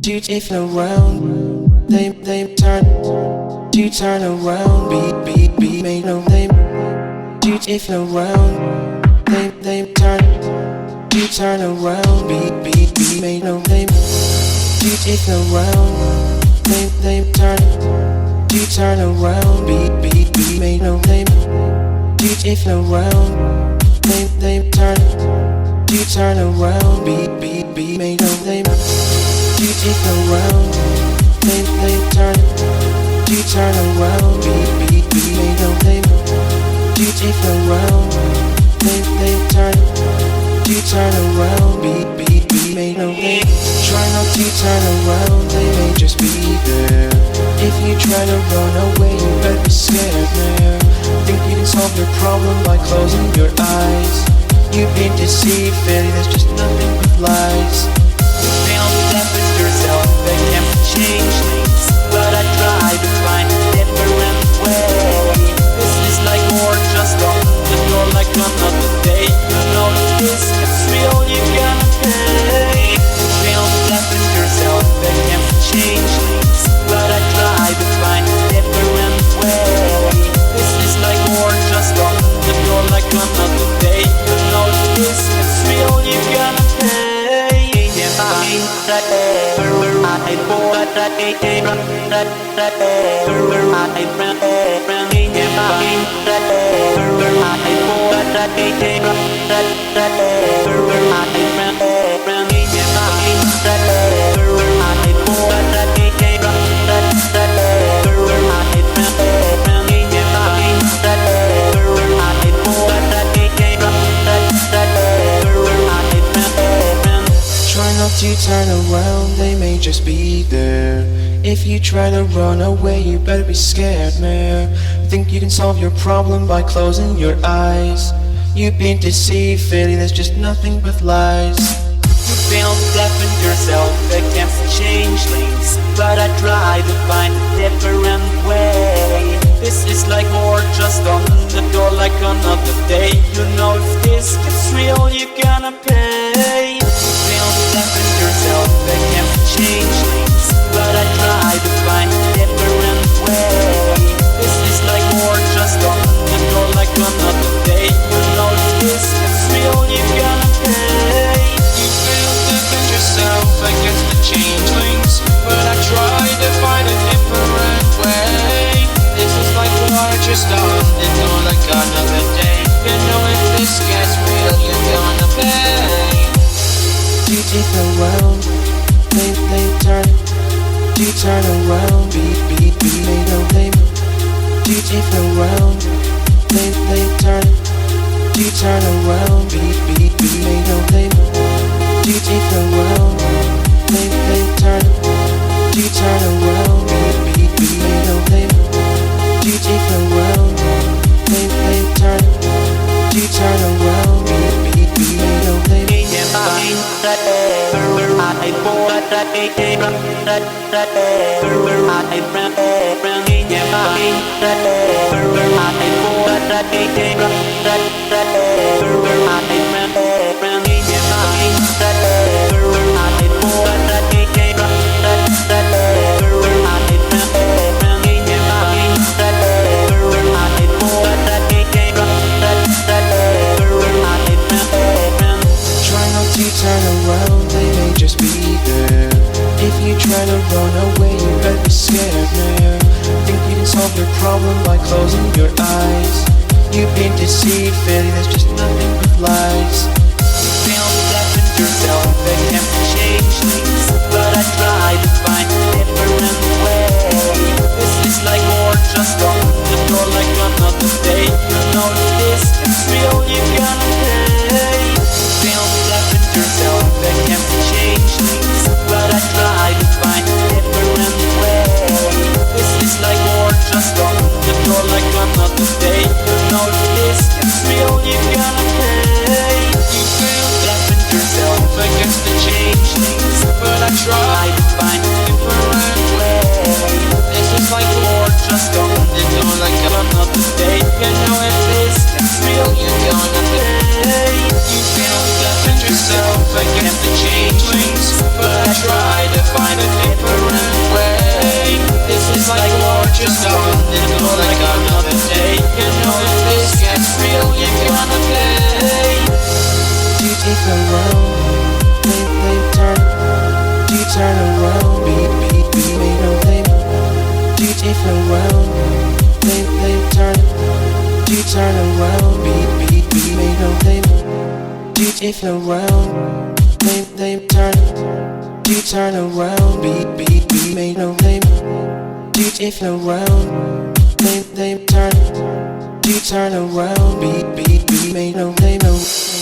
if around, they turn around, be made no name. If around, they turn around, be made no name. If around, they turn around, be made no name. If around, they turn around, be made no name. If around, they turn around, be made no name. If around, they turn around, be made no name. Try not to turn around, they may just be there. If you try to run away, you better be scared now. Think you can solve your problem by closing your eyes. You've been deceived, failure, there's just nothing but lies. You fail to deafen yourself, they can't change things, but I try to find a different way. This is like more just on the door like another day. You know that this is real, you gotta pay. You fail to deafen yourself, they can't change things, but I try to find a different way. This is like more just on the door like another day. You know that this is real, you gotta pay. To turn around, they may just be there. If you try to run away, you better be scared, man. Think you can solve your problem by closing your eyes. You've been deceived, failure, there's just nothing but lies. You fail to deafen yourself against changelings, but I try to find a different way. This is like more just on the door like another day. You know if this gets real, you're gonna pay. You fail to deafen yourself against changelings, but I try to find a different way. This is like more just on the door like another day. You know if this gets real, you're gonna pay. You fail to defend yourself against the changelings, but I try to find a different way. This is like water just on the door like another day. You know if this gets real, you're gonna pay. If around, they turn around, be made no name. If around, they turn around, be made no name. If around, they turn around, be made no name. If around, they turn around, be made no name. Turn around, they may just be there. If you try to run away, you better be scared, man. Think you can solve your problem by closing your eyes. You've been deceived, failure, there's just nothing but lies. You fail to deafen yourself against changelings, but I try to find a different way. This is like more just on the door like another day. You know if this is real, you're gonna pay. You fail to deafen yourself against changelings, but I try to find a different way. This is like more just on the door like another day. You know if this is real, you're gonna pay. You fail to defend yourself against the changelings, but I try to find a different way. This is like more just on the door like another day. You know if this is real, you're gonna pay. You fail to defend yourself against the changelings, but I try to find a around. They turn. You turn around. Be made no name. You if around. They turn. You turn around. Be made no name. You if around. They turn. You turn around. Be made no name. You if around. They turn. You turn around. Be made no name. No.